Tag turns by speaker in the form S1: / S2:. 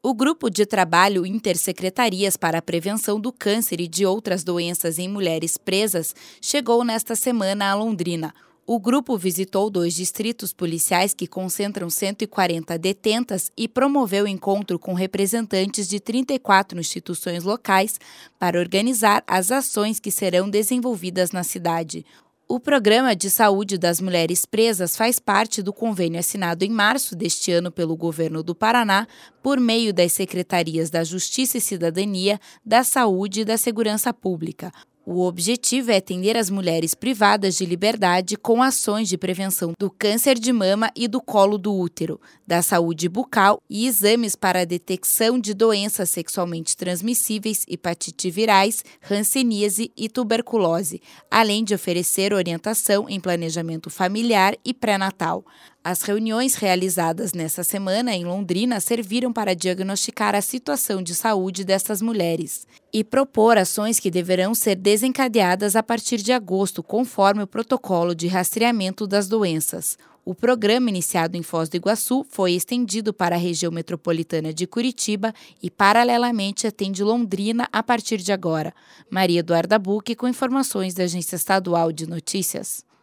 S1: O Grupo de Trabalho Intersecretarias para a Prevenção do Câncer e de Outras Doenças em Mulheres Presas chegou nesta semana a Londrina. O grupo visitou 2 distritos policiais que concentram 140 detentas e promoveu encontro com representantes de 34 instituições locais para organizar as ações que serão desenvolvidas na cidade. O Programa de Saúde das Mulheres Presas faz parte do convênio assinado em março deste ano pelo governo do Paraná, por meio das Secretarias da Justiça e Cidadania, da Saúde e da Segurança Pública. O objetivo é atender as mulheres privadas de liberdade com ações de prevenção do câncer de mama e do colo do útero, da saúde bucal e exames para a detecção de doenças sexualmente transmissíveis, hepatite virais, hanseníase e tuberculose, além de oferecer orientação em planejamento familiar e pré-natal. As reuniões realizadas nesta semana em Londrina serviram para diagnosticar a situação de saúde dessas mulheres e propor ações que deverão ser desencadeadas a partir de agosto, conforme o protocolo de rastreamento das doenças. O programa, iniciado em Foz do Iguaçu, foi estendido para a região metropolitana de Curitiba e, paralelamente, atende Londrina a partir de agora. Maria Eduarda Buque, com informações da Agência Estadual de Notícias.